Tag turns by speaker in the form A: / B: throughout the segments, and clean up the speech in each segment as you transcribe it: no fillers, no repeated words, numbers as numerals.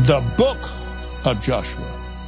A: The book of Joshua.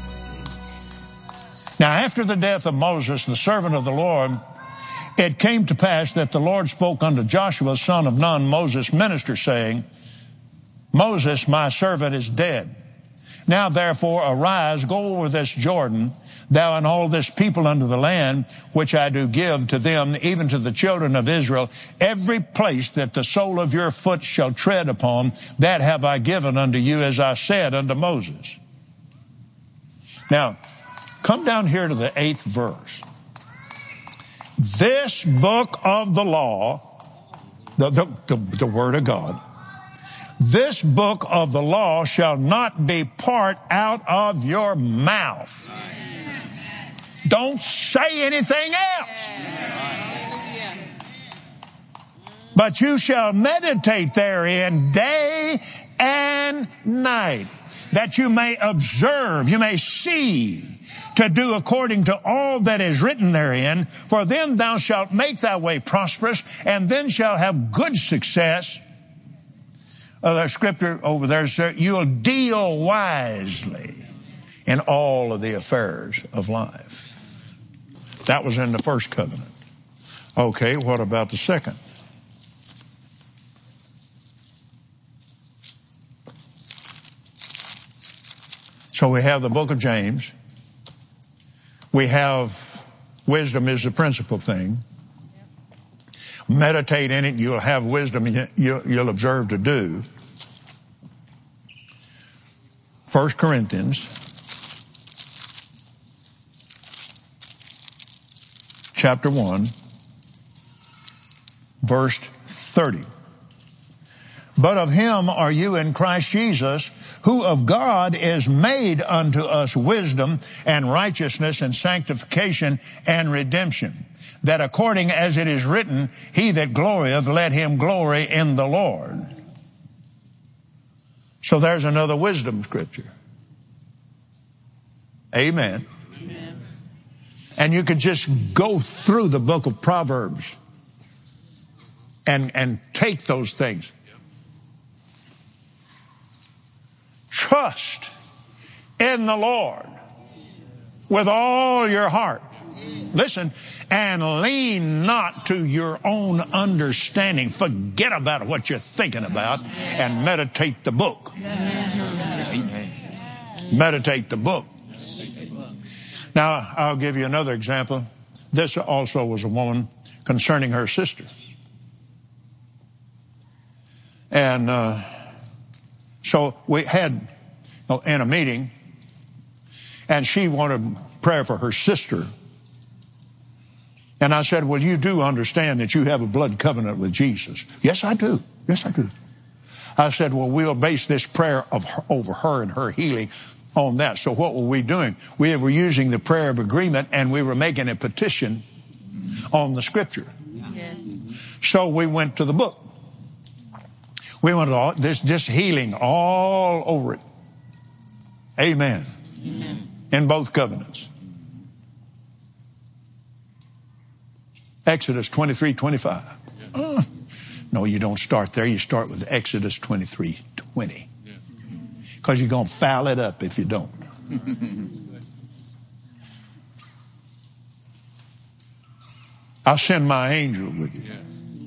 A: Now, after the death of Moses, the servant of the Lord, it came to pass that the Lord spoke unto Joshua, son of Nun, Moses' minister, saying, Moses, my servant, is dead. Now, therefore, arise, go over this Jordan, thou and all this people unto the land which I do give to them, even to the children of Israel. Every place that the sole of your foot shall tread upon, that have I given unto you, as I said unto Moses. Now, come down here to the 8th verse. This book of the law, the Word of God, this book of the law shall not depart out of your mouth. Don't say anything else. But you shall meditate therein day and night, that you may observe, you may see, to do according to all that is written therein. For then thou shalt make thy way prosperous, and then shalt have good success. The scripture over there says, you'll deal wisely in all of the affairs of life. That was in the first covenant. Okay, what about the second? So we have the book of James. We have wisdom is the principal thing. Meditate in it. You'll have wisdom you'll observe to do. 1 Corinthians chapter 1, verse 30. But of him are you in Christ Jesus, who of God is made unto us wisdom and righteousness and sanctification and redemption, that according as it is written, he that glorieth, let him glory in the Lord. So there's another wisdom scripture. Amen. Amen. And you could just go through the book of Proverbs and take those things. Trust in the Lord with all your heart. Listen, and lean not to your own understanding. Forget about what you're thinking about and meditate the book. Meditate the book. Now, I'll give you another example. This also was a woman concerning her sister. And so we had in a meeting, and she wanted prayer for her sister. And I said, well, you do understand that you have a blood covenant with Jesus. Yes, I do. Yes, I do. I said, well, we'll base this prayer over her and her healing on that. So what were we doing? We were using the prayer of agreement, and we were making a petition on the scripture. Yes. So we went to the book. We went to this just healing all over it. Amen. Amen. In both covenants. Exodus 23:25. No, you don't start there. You start with Exodus 23:20. Because you're going to foul it up if you don't. I'll send my angel with you.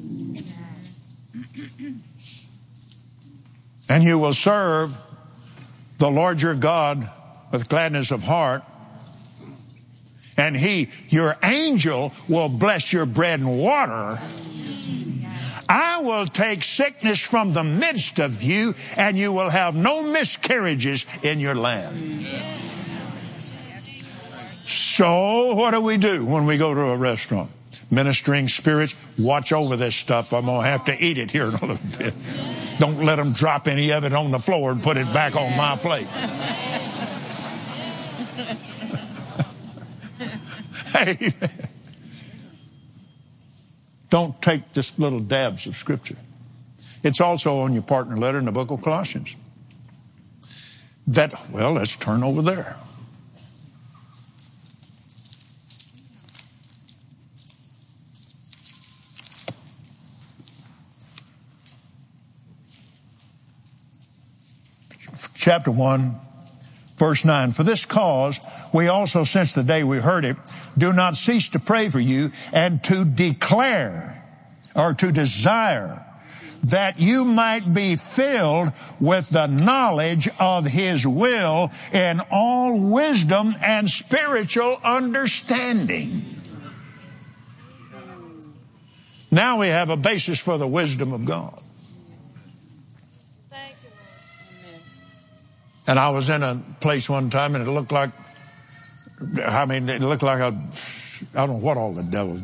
A: And you will serve the Lord your God with gladness of heart. And he, your angel, will bless your bread and water. I will take sickness from the midst of you, and you will have no miscarriages in your land. So what do we do when we go to a restaurant? Ministering spirits, watch over this stuff. I'm going to have to eat it here in a little bit. Don't let them drop any of it on the floor and put it back on my plate. Amen. Don't take just little dabs of scripture. It's also on your partner letter in the book of Colossians. Well, let's turn over there. chapter 1, verse 9. For this cause, we also, since the day we heard it, do not cease to pray for you and to declare or to desire that you might be filled with the knowledge of His will in all wisdom and spiritual understanding. Now we have a basis for the wisdom of God.
B: Thank you, Lord. Amen.
A: And I was in a place one time and it looked like, I don't know what all the devil,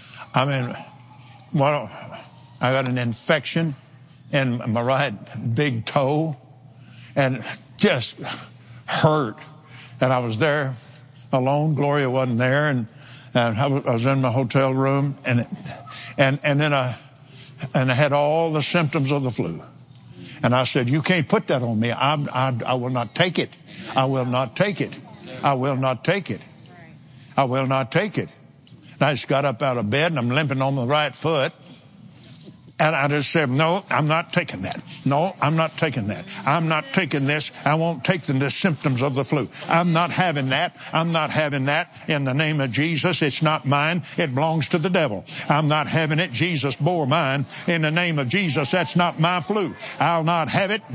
A: I got an infection in my right big toe and just hurt. And I was there alone. Gloria wasn't there. And I was in my hotel room and then I had all the symptoms of the flu. And I said, you can't put that on me. I will not take it. I will not take it. I will not take it. I will not take it. And I just got up out of bed and I'm limping on the right foot. And I just said, no, I'm not taking that. No, I'm not taking that. I'm not taking this. I won't take the symptoms of the flu. I'm not having that. I'm not having that in the name of Jesus. It's not mine. It belongs to the devil. I'm not having it. Jesus bore mine in the name of Jesus. That's not my flu. I'll not have it.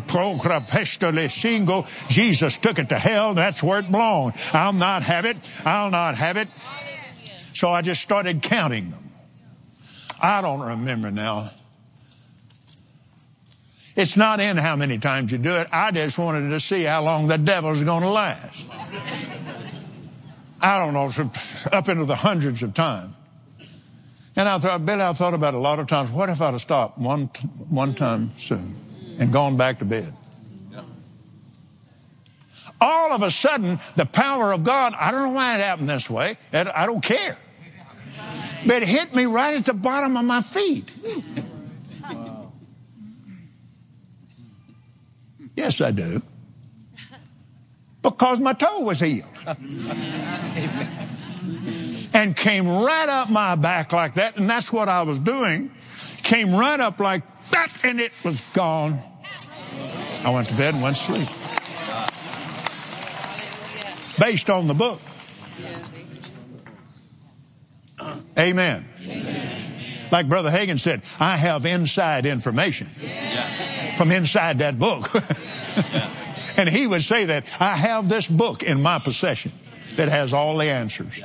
A: Jesus took it to hell. That's where it belonged. I'll not have it. I'll not have it. So I just started counting them. I don't remember now. It's not in how many times you do it. I just wanted to see how long the devil's going to last. I don't know, up into the hundreds of times. And I thought about it a lot of times. What if I'd have stopped one time soon and gone back to bed? All of a sudden, the power of God, I don't know why it happened this way. I don't care. But it hit me right at the bottom of my feet. Yes, I do. Because my toe was healed. And came right up my back like that. And that's what I was doing. Came right up like that and it was gone. I went to bed and went to sleep. Based on the book. Amen. Like Brother Hagin said, I have inside information from inside that book. And he would say that I have this book in my possession that has all the answers.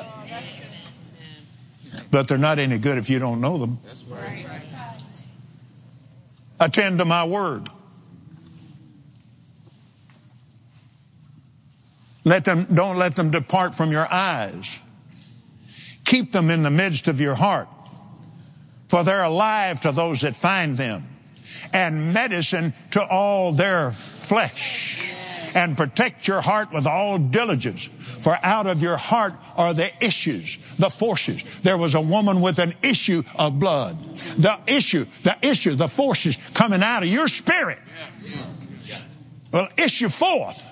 A: But they're not any good if you don't know them. Attend to my word. Don't let them depart from your eyes. Keep them in the midst of your heart, for they're alive to those that find them, and medicine to all their flesh. And protect your heart with all diligence, for out of your heart are the issues, the forces. There was a woman with an issue of blood. The forces coming out of your spirit will issue forth,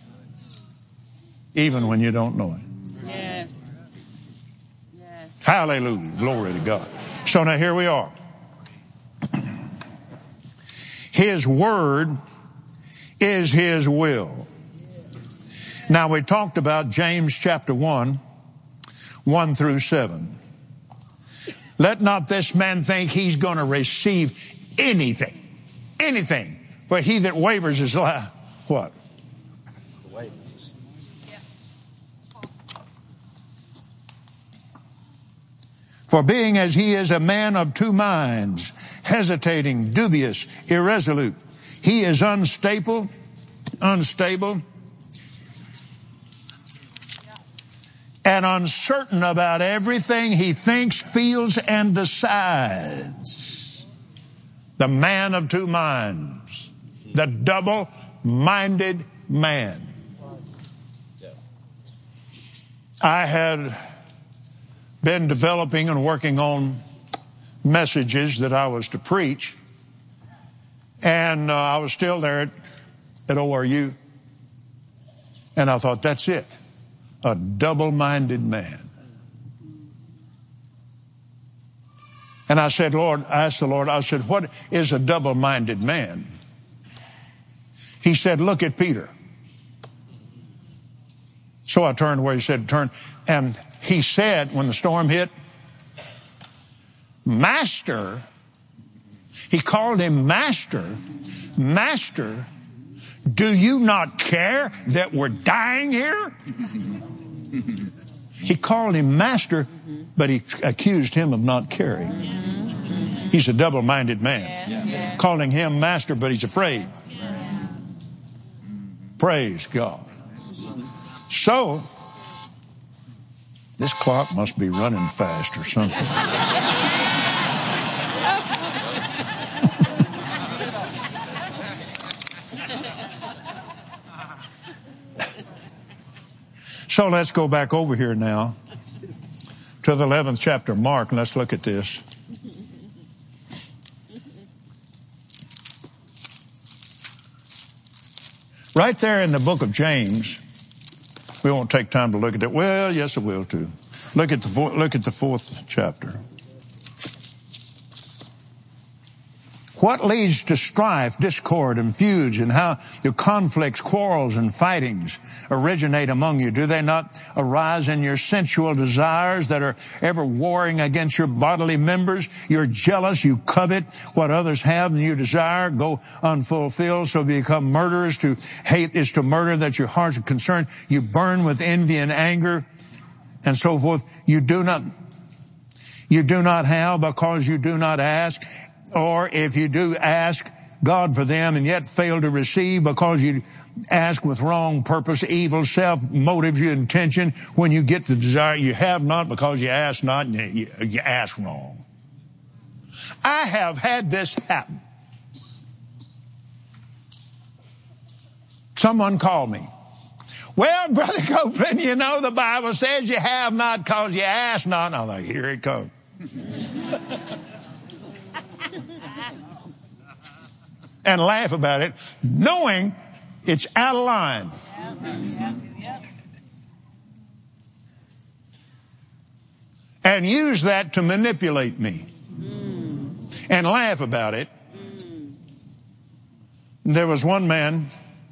A: even when you don't know it.
B: Yes.
A: Hallelujah. Glory to God. So now here we are. His word is His will. Now we talked about James chapter 1, 1 through 7. Let not this man think he's going to receive anything. For he that wavers is what? For being as he is a man of two minds, hesitating, dubious, irresolute, he is unstable, and uncertain about everything he thinks, feels, and decides. The man of two minds, the double-minded man. I had been developing and working on messages that I was to preach. And I was still there at ORU. And I thought, that's it. A double-minded man. And I asked the Lord, I said, what is a double-minded man? He said, look at Peter. So I turned where he said turn. And he said, when the storm hit, Master, he called him Master, Master, do you not care that we're dying here? He called him Master, but he accused him of not caring. He's a double-minded man. Calling him Master, but he's afraid. Praise God. So, this clock must be running fast or something. So let's go back over here now to the 11th chapter of Mark, and let's look at this. Right there in the book of James, we won't take time to look at it. Well, yes, I will too. Look at the 4th chapter. What leads to strife, discord, and feuds, and how the conflicts, quarrels, and fightings originate among you? Do they not arise in your sensual desires that are ever warring against your bodily members? You're jealous, you covet what others have, and you desire go unfulfilled, so become murderers. To hate is to murder, that your hearts are concerned. You burn with envy and anger, and so forth. You do not have because you do not ask. Or if you do ask God for them and yet fail to receive because you ask with wrong purpose, evil self motives, your intention, when you get the desire, you have not because you ask not, and you ask wrong. I have had this happen. Someone called me. Well, Brother Copeland, you know the Bible says you have not because you ask not. And I'm like, here it comes. And laugh about it, knowing it's out of line. And use that to manipulate me. And laugh about it. There was one man,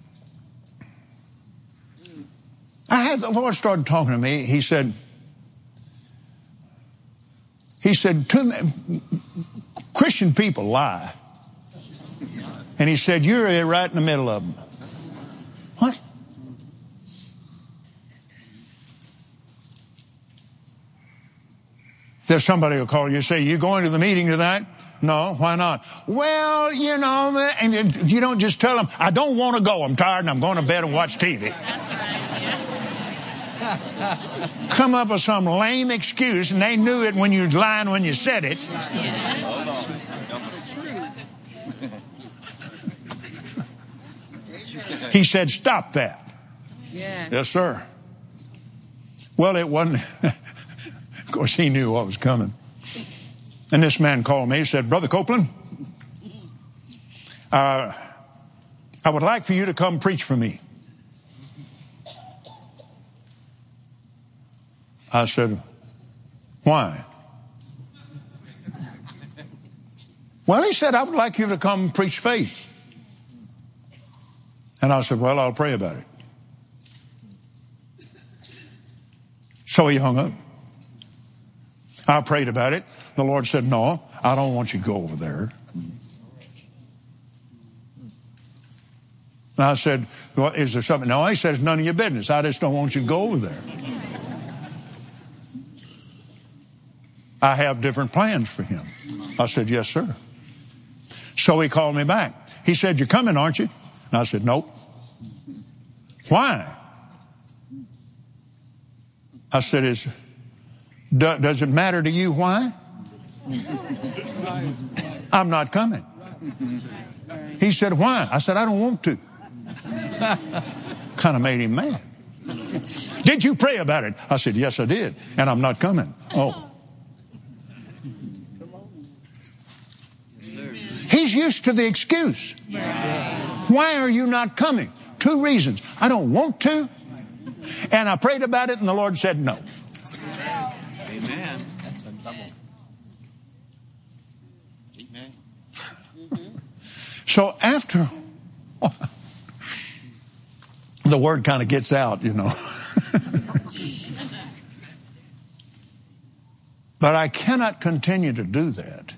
A: the Lord started talking to me. He said, Christian people lie. And he said, you're right in the middle of them. What? There's somebody who'll call you and say, you going to the meeting tonight? No, why not? Well, you know, and you don't just tell them, I don't want to go. I'm tired and I'm going to bed and watch TV. Come up with some lame excuse, and they knew it when you lied when you said it. He said, stop that. Yeah. Yes, sir. Well, it wasn't. Of course, he knew what was coming. And this man called me. He said, Brother Copeland, I would like for you to come preach for me. I said, why? Well, he said, I would like you to come preach faith. And I said, well, I'll pray about it. So he hung up. I prayed about it. The Lord said, no, I don't want you to go over there. And I said, well, is there something? No, he says, none of your business. I just don't want you to go over there. I have different plans for him. I said, yes, sir. So he called me back. He said, you're coming, aren't you? And I said, nope. Why? I said, does it matter to you why? I'm not coming. He said, why? I said, I don't want to. Kind of made him mad. Did you pray about it? I said, yes, I did. And I'm not coming. Oh. He's used to the excuse. Why are you not coming? 2 reasons. I don't want to. And I prayed about it and the Lord said no.
B: Amen. That's a double. Amen.
A: So after the word kind of gets out, you know. But I cannot continue to do that.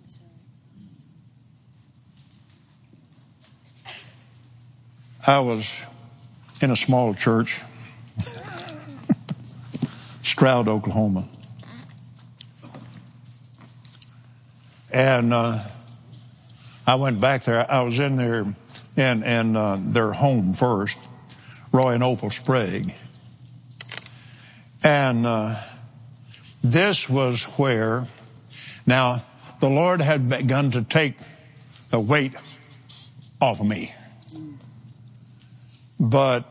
A: I was in a small church, Stroud, Oklahoma. And I went back there. I was in there in their home first, Roy and Opal Sprague. And this was where, now, the Lord had begun to take the weight off of me. But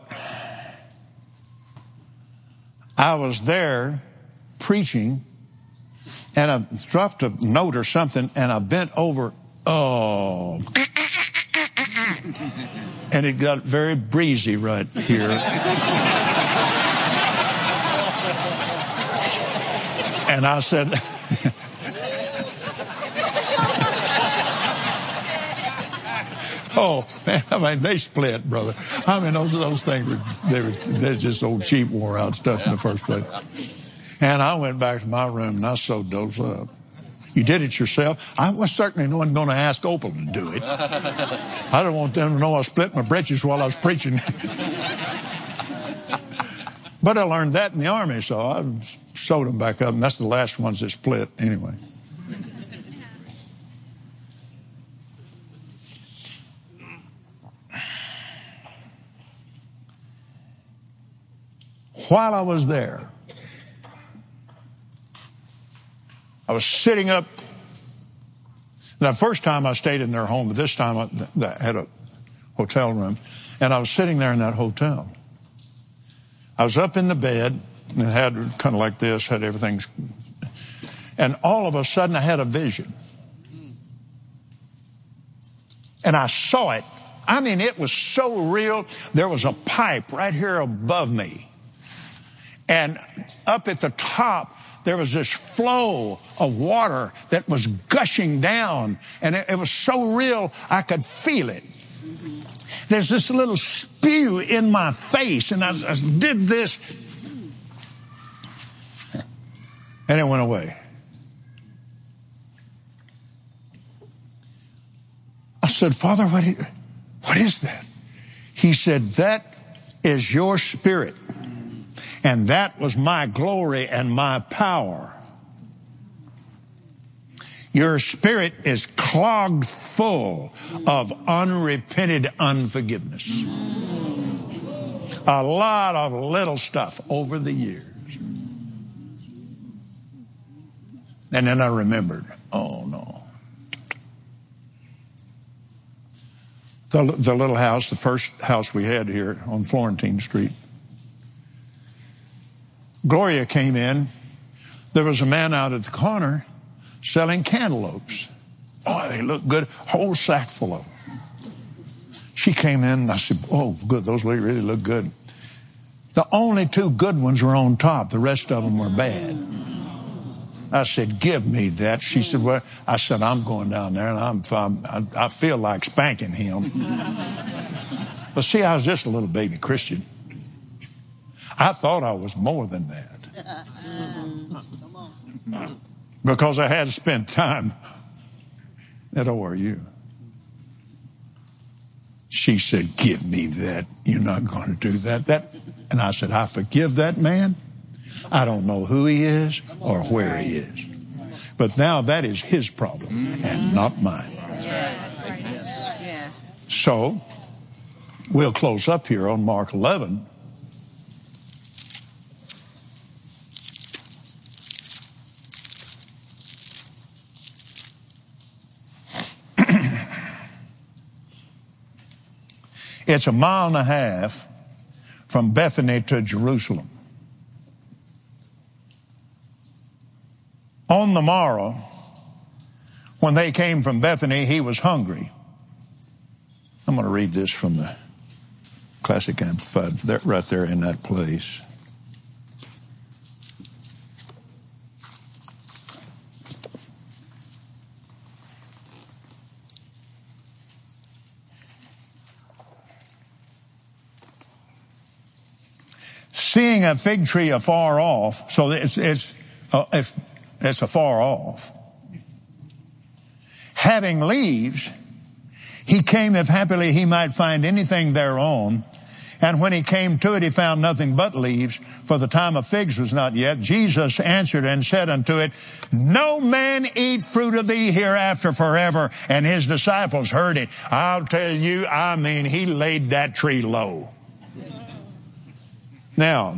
A: I was there preaching, and I dropped a note or something, and I bent over, and it got very breezy right here. And I said, oh, man, I mean, they split, brother. I mean, those things they're just old cheap, wore out stuff in the first place. And I went back to my room and I sewed those up. You did it yourself? I was certainly no one going to ask Opal to do it. I didn't want them to know I split my britches while I was preaching. But I learned that in the Army, so I sewed them back up, and that's the last ones that split anyway. While I was there, I was sitting up. The first time I stayed in their home, but this time I had a hotel room, and I was sitting there in that hotel. I was up in the bed and had kind of like this, had everything. And all of a sudden I had a vision. And I saw it. I mean, it was so real. There was a pipe right here above me. And up at the top, there was this flow of water that was gushing down. And it was so real, I could feel it. There's this little spew in my face, and I did this, and it went away. I said, Father, what is that? He said, that is your spirit, and that was my glory and my power. Your spirit is clogged full of unrepented unforgiveness. A lot of little stuff over the years. And then I remembered, oh no. The little house, the first house we had here on Florentine Street. Gloria came in. There was a man out at the corner selling cantaloupes. Oh, they look good. Whole sack full of them. She came in and I said, oh, good. Those really look good. The only two good ones were on top. The rest of them were bad. I said, give me that. She said, well, I said, I'm going down there and I feel like spanking him. But see, I was just a little baby Christian. I thought I was more than that. Because I had to spend time at ORU. She said, give me that. You're not going to do that. And I said, I forgive that man. I don't know who he is or where he is. But now that is his problem and not mine. So we'll close up here on Mark 11. It's 1.5 miles from Bethany to Jerusalem. On the morrow, when they came from Bethany, he was hungry. I'm going to read this from the Classic Amplified, right there in that place. seeing a fig tree afar off, so it's afar off, having leaves, he came if happily he might find anything thereon. And when he came to it, he found nothing but leaves, for the time of figs was not yet. Jesus answered and said unto it, no man eat fruit of thee hereafter forever. And his disciples heard it. I'll tell you, he laid that tree low. Now,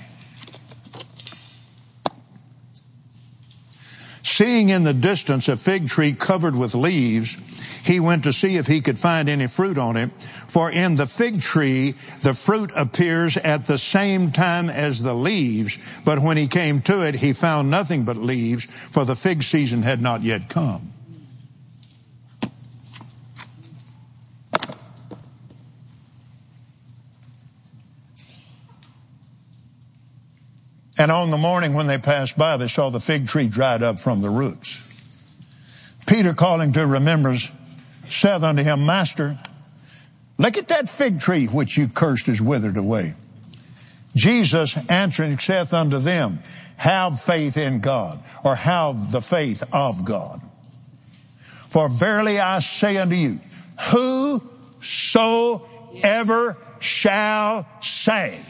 A: seeing in the distance a fig tree covered with leaves, he went to see if he could find any fruit on it. For in the fig tree, the fruit appears at the same time as the leaves. But when he came to it, he found nothing but leaves, for the fig season had not yet come. And on the morning when they passed by, they saw the fig tree dried up from the roots. Peter, calling to remembrance, saith unto him, Master, look at that fig tree which you cursed is withered away. Jesus answering saith unto them, have faith in God, or have the faith of God. For verily I say unto you, whosoever shall say.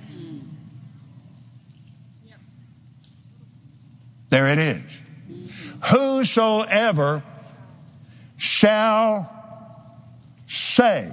A: There it is. Whosoever shall say.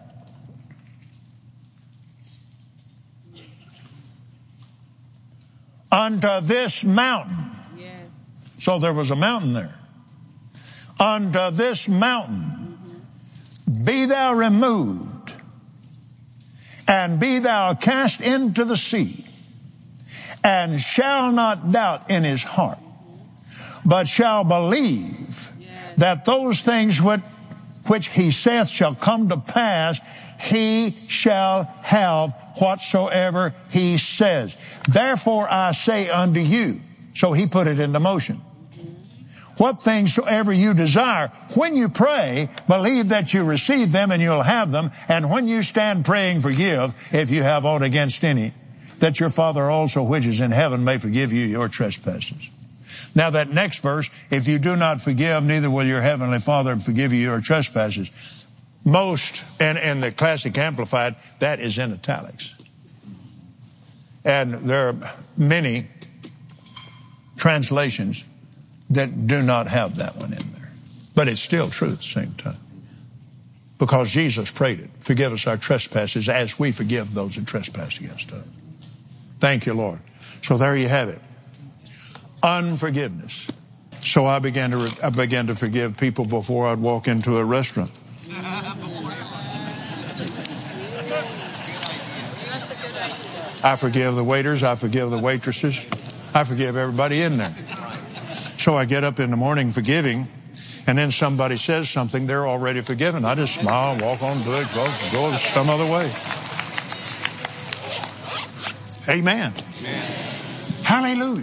A: Unto this mountain.
C: Yes.
A: So there was a mountain there. Unto this mountain. Be thou removed, and be thou cast into the sea, and shall not doubt in his heart, but shall believe that those things which he saith shall come to pass, he shall have whatsoever he says. Therefore I say unto you, so he put it into motion. What things soever you desire, when you pray, believe that you receive them and you'll have them. And when you stand praying, forgive if you have aught against any, that your Father also which is in heaven may forgive you your trespasses. Now that next verse, if you do not forgive, neither will your heavenly Father forgive you your trespasses. Most, and in the Classic Amplified, that is in italics. And there are many translations that do not have that one in there. But it's still true at the same time. Because Jesus prayed it. Forgive us our trespasses as we forgive those that trespass against us. Thank you, Lord. So there you have it. Unforgiveness. So I began to forgive people before I'd walk into a restaurant. I forgive the waiters. I forgive the waitresses. I forgive everybody in there. So I get up in the morning forgiving, and then somebody says something, they're already forgiven. I just smile, walk on, do it, go some other way. Amen. Amen. Hallelujah.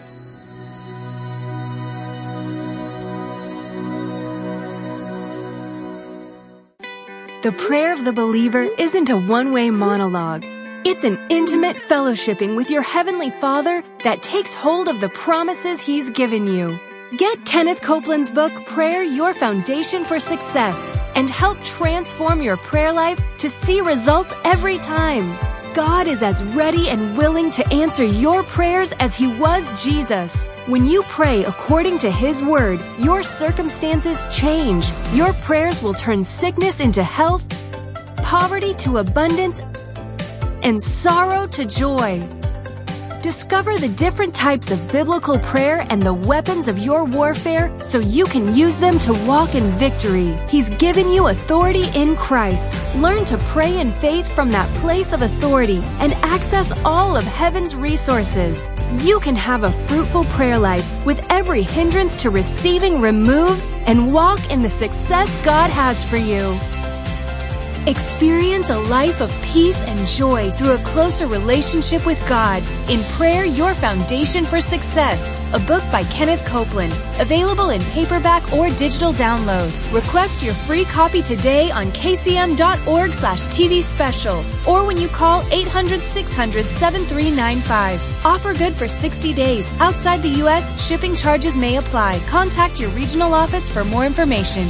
D: The prayer of the believer isn't a one-way monologue. It's an intimate fellowshipping with your Heavenly Father that takes hold of the promises He's given you. Get Kenneth Copeland's book, Prayer, Your Foundation for Success, and help transform your prayer life to see results every time. God is as ready and willing to answer your prayers as He was Jesus. When you pray according to His Word, your circumstances change. Your prayers will turn sickness into health, poverty to abundance, and sorrow to joy. Discover the different types of biblical prayer and the weapons of your warfare so you can use them to walk in victory. He's given you authority in Christ. Learn to pray in faith from that place of authority and access all of heaven's resources. You can have a fruitful prayer life with every hindrance to receiving removed and walk in the success God has for you. Experience a life of peace and joy through a closer relationship with God. In Prayer, Your Foundation for Success, a book by Kenneth Copeland, available in paperback or digital download. Request your free copy today on kcm.org/TV special or when you call 800-600-7395. Offer good for 60 days. Outside the U.S., shipping charges may apply. Contact your regional office for more information.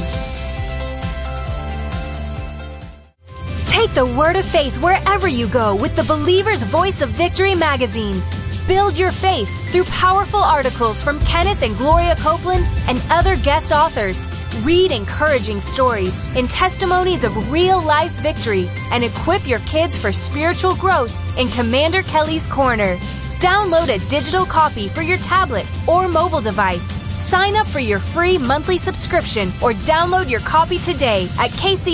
D: Take the word of faith wherever you go with the Believer's Voice of Victory magazine. Build your faith through powerful articles from Kenneth and Gloria Copeland and other guest authors. Read encouraging stories and testimonies of real-life victory and equip your kids for spiritual growth in Commander Kelly's Corner. Download a digital copy for your tablet or mobile device. Sign up for your free monthly subscription or download your copy today at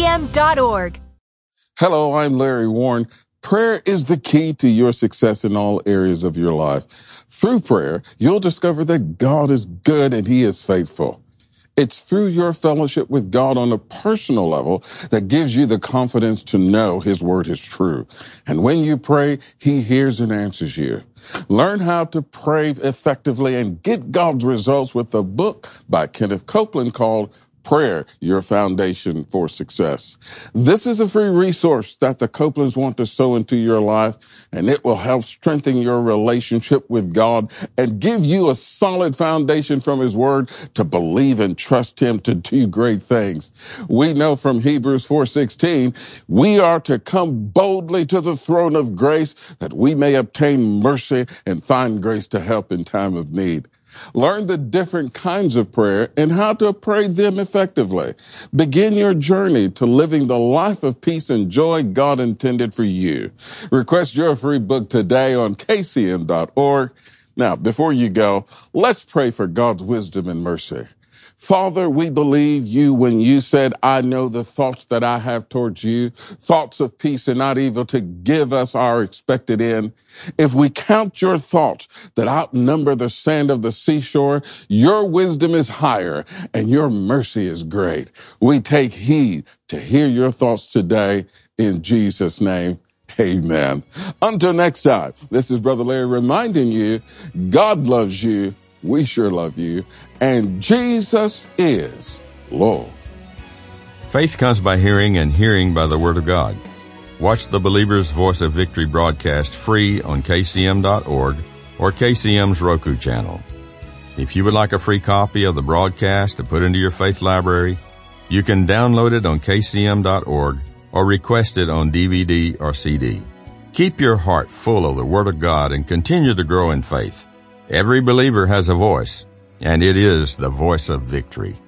D: kcm.org.
C: Hello, I'm Larry Warren. Prayer is the key to your success in all areas of your life. Through prayer, you'll discover that God is good and He is faithful. It's through your fellowship with God on a personal level that gives you the confidence to know His word is true. And when you pray, He hears and answers you. Learn how to pray effectively and get God's results with a book by Kenneth Copeland called Prayer, Your Foundation for Success. This is a free resource that the Copelands want to sow into your life, and it will help strengthen your relationship with God and give you a solid foundation from His Word to believe and trust Him to do great things. We know from Hebrews 4:16, we are to come boldly to the throne of grace that we may obtain mercy and find grace to help in time of need. Learn the different kinds of prayer and how to pray them effectively. Begin your journey to living the life of peace and joy God intended for you. Request your free book today on kcm.org. Now, before you go, let's pray for God's wisdom and mercy. Father, we believe you when you said, I know the thoughts that I have towards you, thoughts of peace and not evil, to give us our expected end. If we count your thoughts that outnumber the sand of the seashore, your wisdom is higher and your mercy is great. We take heed to hear your thoughts today in Jesus' name. Amen. Until next time, this is Brother Larry reminding you, God loves you. We sure love you, and Jesus is Lord.
E: Faith comes by hearing, and hearing by the Word of God. Watch the Believer's Voice of Victory broadcast free on kcm.org or KCM's Roku channel. If you would like a free copy of the broadcast to put into your faith library, you can download it on kcm.org or request it on DVD or CD. Keep your heart full of the Word of God and continue to grow in faith. Every believer has a voice, and it is the voice of victory.